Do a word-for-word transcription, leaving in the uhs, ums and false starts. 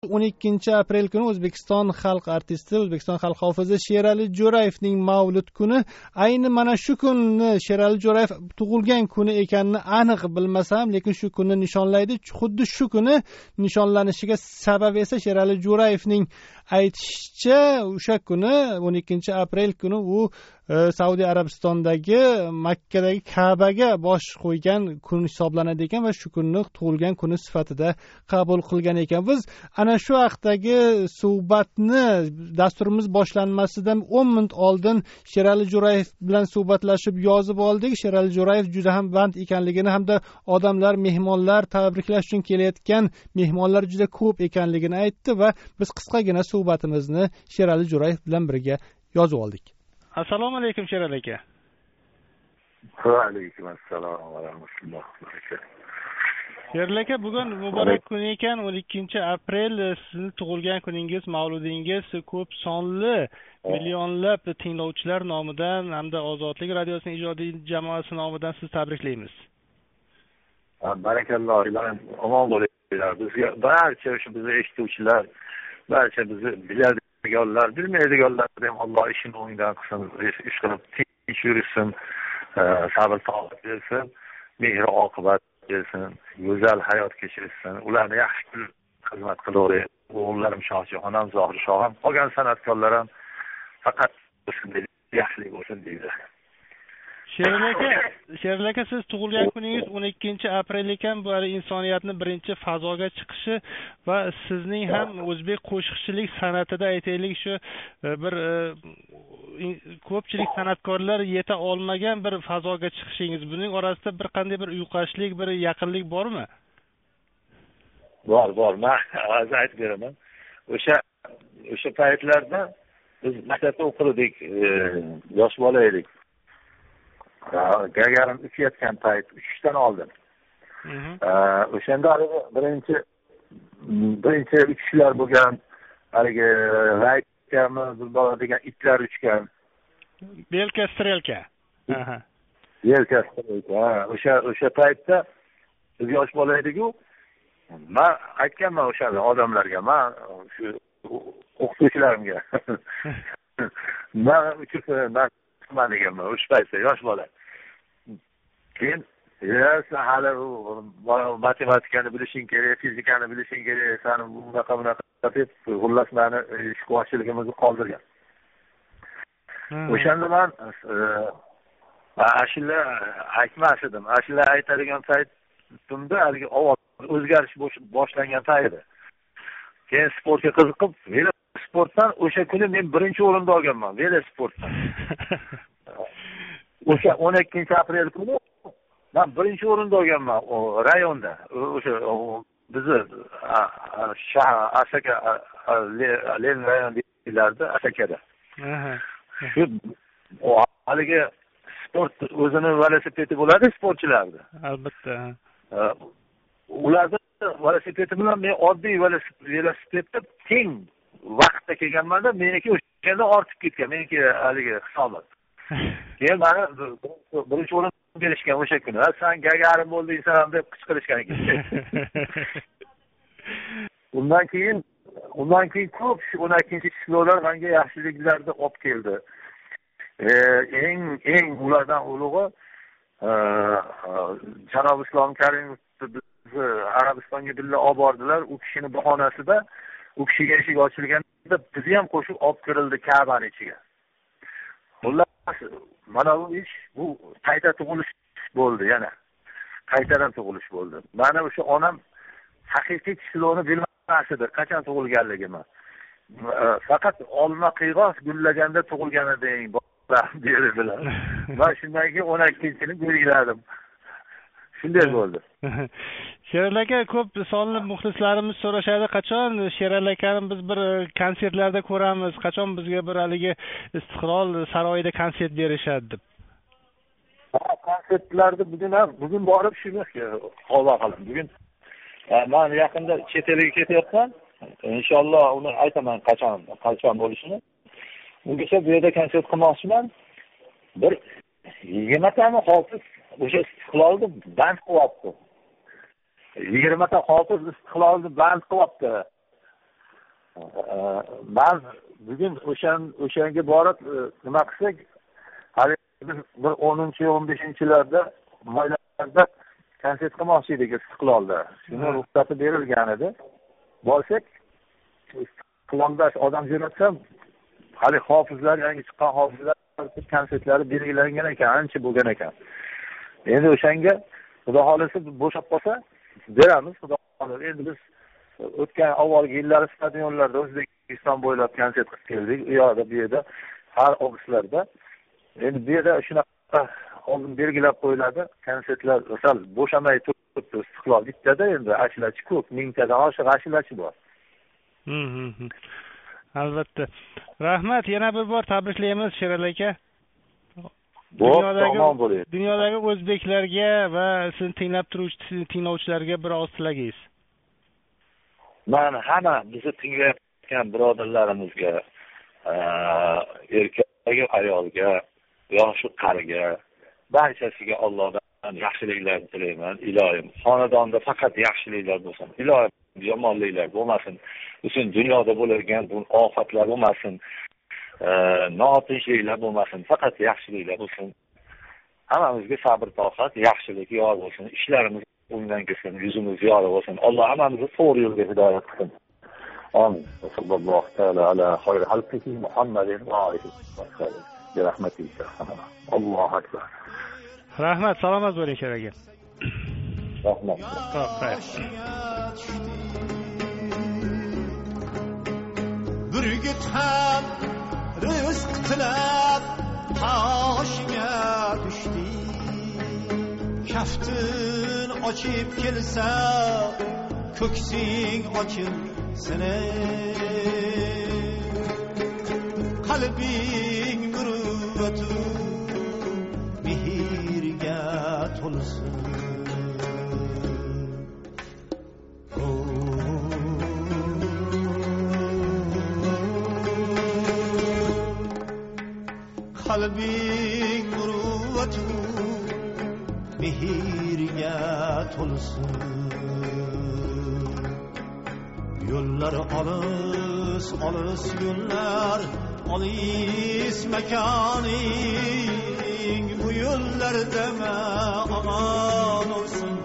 o'n ikkinchi aprel kuni O'zbekiston xalq artisti, O'zbekiston xalq hofizi Sherali Jo'rayevning mavlud kuni. Ayni mana shu kunni Sherali Jo'rayev tug'ilgan kuni ekanini aniq bilmasam, lekin shu kunni nishonlaydi. Xuddi shu kuni nishonlanishiga sabab esa Sherali Jo'rayevning aytishicha, o'sha kuni o'n ikkinchi aprel kuni u Saudiya Arabistonidagi Makkadagi Ka'baga bosh qo'ygan kun hisoblanadi ekan va shu kunni tug'ilgan kuni sifatida qabul qilgan ekan. Biz ana shu vaqtdagi suhbatni dasturimiz boshlanmasidan o'n minut oldin Sherali Jo'rayev bilan suhbatlashib yozib oldik. Sherali Jo'rayev juda ham band ekanligini hamda odamlar, mehmonlar tabriklash uchun kelayotgan mehmonlar juda ko'p ekanligini aytdi va biz qisqagina suhbatimizni Sherali Jo'rayev bilan birga yozib oldik. Assalomu alaykum Sherali aka. Va alaykum assalom va rahmatullohi va barakatuh. Sherali aka, bugun muborak kun ekan, o'n ikkinchi aprel sizning tug'ilgan kuningiz, mavludingiz. Ko'p sonli, millionlab tinglovchilar nomidan hamda Ozodlik radiosining ijodiy jamoasi nomidan sizni tabriklaymiz. Barakalloh, omon bo'linglar. Bizga barcha o'sha bizni eshituvchilar, barcha bizni biladiganlar, bilmaydiganlar ham Alloh ishini o'ngdan qilsin, ish qilib tinch yursin, sabr toqat bersin, mehr oqibat bersin, go'zal hayot kechirsin, ularni yaxshi xizmat qilaveradi. O'g'illarim Shohjahon ham, Zohir Shoh ham, qolgan san'atkorlar ham faqat shunday yaxshilik bo'lsin deydi. Sherali aka, Sherali aka, siz tug'ilgan kuningiz o'n ikkinchi aprel ekan, bu insoniyatning birinchi fazoga chiqishi va sizning ham o'zbek qo'shiqchilik san'atida aytaylik shu bir ko'pchilik san'atkorlar yeta olmagan bir fazoga chiqishingiz. Buning orasida bir qanday bir uyqashlik, bir yaqinlik bormi? Bor, bor. Men hozir aytib beraman. O'sha o'sha paytlarda biz maktabda o'qirdik, yosh bola edik. Gagarin uchayotgan payt, uchishdan oldin. O'shanda birinchi birinchi uchishlar bo'lgan, haligi raytami degan itlar uchgan. Belka strelka. Aha. Belka strelka. O'sha o'sha paytda biz yosh bola edik-ku. Men aytganman o'sha odamlarga, men shu o'qituvchilarimga. Men uchishman, men deganman o'sha paytda yosh bola. Keyin sen hali matematikani bilishing kerak, fizikani bilishing kerak, seni bunaqa bunaqa deb xullas meni ishquvchiligimizni qoldirgan. O'shanda men ashula aytmas edim. Ashula aytadigan paytimda haligi ovoz o'zgarish boshlangan payt. Keyin sportga qiziqib, velo sportdan o'sha kuni men birinchi o'rinda olganman, velo sportdan. O'sha o'n ikkinchi aprel kuni men birinchi o'rinda olganman rayonda. O'sha bizni Asaka Len rayonlarida Asakada. Shu haligi sport o'zini velosipedi bo'ladi sportchilarda. Albatta. Ularda velosipedi bilan men oddiy velosipedda teng vaqtda kelganman-da, meniki o'shanda ortib ketgan, meniki haligi hisobot. Keyin meni birinchi o'rin berishgan o'sha kuni. Sen Gagarin bo'ldingsan ham deb qichqirishgan ekan. Undan keyin undan keyin ko'p o'n ikkinchi ishlovlar menga yaxshiliklarni olib keldi. Eng eng ulardan ulug'i janob Islom Karimov bizni Arabistonga billa olib bordilar. U kishini bahonasida u kishiga eshik ochilganda bizni ham qo'shib olib kirildi Ka'bani ichiga. Xullas, mana bu ish bu qayta tug'ilish bo'ldi yana. Qaytadan tug'ilish bo'ldi. Mana o'sha onam haqiqiy ishlovni bilmas edi, qachon tug'ilganligimni. Faqat olma qiyg'os gullaganda tug'ilgan eding, dedilar. Men shundan keyin o'n ikkinchini belgiladim. Shunday bo'ldi. Sherali aka, ko'p sonli muxlislarimiz so'rashadi, qachon Sherali akani biz bir konsertlarda ko'ramiz, qachon bizga bir haligi Istiqlol saroyida konsert berishadi deb. Konsertlarda bugun ham bugun borib shuni havo qilaman. Bugun men yaqinda chet elga ketyapman. Inshaalloh uni aytaman qachon, qachon bo'lishini. Ungacha bu yerda konsert qilmoqchiman. Bir yigirma tami hofiz o'sha Istiqlolni band qilyapti. yigirma ta hofiz Istiqlolni band qilyapti. man bugun o'shan o'shanga borib nima qilsak, hali biz bir o'ninchi o'n beshinchilarda maylarda konsert qilmoqchi edik Istiqlolda. Shuni ruxsati berilgan edi. Borsak, Istiqlolda odam jo'natsam, hali hofizlar, yangi chiqqan hofizlar konsertlari belgilangan ekan, ancha bo'lgan ekan. Endi o'shanga xudo xolasa bo'shab qolsa beramiz, xudo xolasa. Endi biz o'tgan avvalgi yillar stadionlarda O'zbekiston bo'ylab konsert qilib keldik. U yoqda, bu yerda, har obislarda. Endi bu yerda shunaqa oldin belgilab qo'yiladi. Konsertlar sal bo'shamay turibdi. Istiqlol bittada endi ashlachi ko'p, mingtadan oshiq ashlachi bor. Mhm. Albatta. Rahmat, yana bir bor tabriklaymiz Sherali aka. Dunyodagi dunyodagi o'zbeklarga va sizni tinglab turuvchi tinglovchilarga bir oz tilagingiz. Men hamma bizni tinglayotgan birodarlarimizga, erkakga, ayolga, yoshi qariga, barchasiga Allohdan yaxshiliklarni tilayman. Ilohim, xonadonda faqat yaxshiliklar bo'lsin. Ilohim, yomonliklar bo'lmasin. Butun dunyoda bo'lgan bu ofatlar bo'lmasin. Notinchliklar bo'lmasin. Faqat yaxshiliklar bo'lsin. Hammamizga sabr, toqat, yaxshilik yor bo'lsin. Ishlarimiz o'ngdan kelsin, yuzimiz yorug' bo'lsin. Alloh hammamizni to'g'ri yo'lga hidoyat qilsin. Amin. Sallallohu taala ala xayri xalqihi Muhammadin va alihi va sallam. Bi rahmatika. Allohu akbar. Rahmat, salomat bo'ling Sherali aka. Rahmat. Burgut ham rizq tilab qoshingga tushdi. Kaftin ochib kelsa, ko'ksing ochilsin. Qalbing muruvvatu mehrga to'lsin. Qalbing muruvvatu mehrga to'lsin. Yo'llar olis, olis yo'llar, olis makoning, bu yo'llarda aman olsin.